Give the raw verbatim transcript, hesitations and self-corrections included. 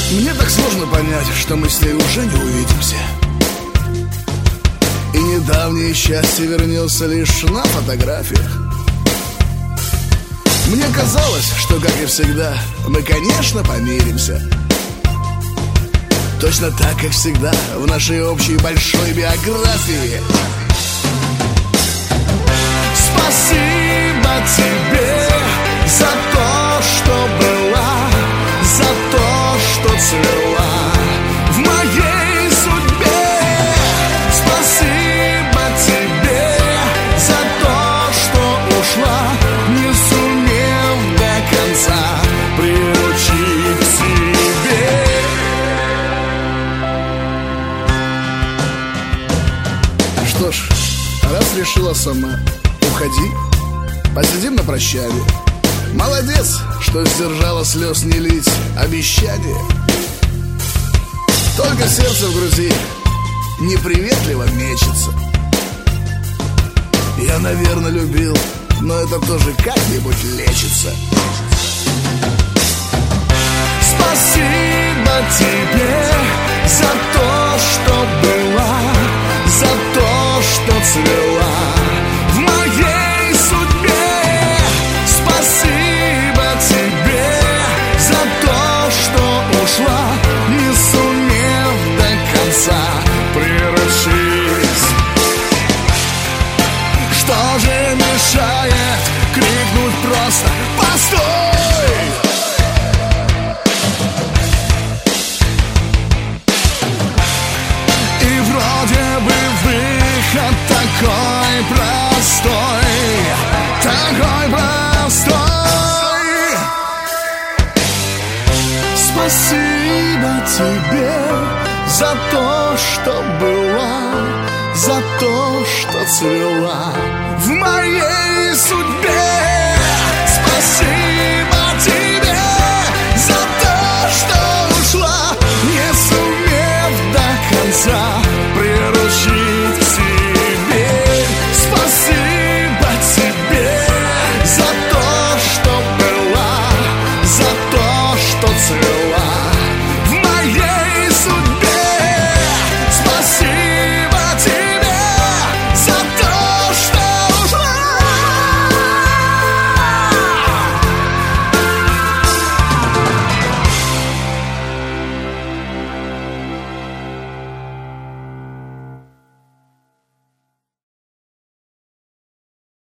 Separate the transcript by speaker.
Speaker 1: Мне так сложно понять, что мы с ней уже не увидимся. И недавнее счастье вернется лишь на фотографиях. Мне казалось, что, как и всегда, мы, конечно, помиримся. Точно так, как всегда, в нашей общей большой биографии. Спасибо тебе за то, что была, за то, что цвела в моей судьбе. Спасибо тебе за то, что ушла, не сумев до конца приручить к себе. Что ж, раз решила сама, уходи, посидим на прощание. Молодец, что сдержала слез не лить обещание. Только сердце в груди неприветливо мечется. Я, наверное, любил, но это тоже как-нибудь лечится. Спасибо тебе за то, что была, за то, что цвела в моей судьбе. Спасибо тебе за то, что ушла, не сумев до конца приручить. Что же мешает крикнуть просто «Постой!» И вроде бы выход такой простой, такой простой. Спасибо тебе за то, что была, за то, что цвела в моей судьбе. Спасибо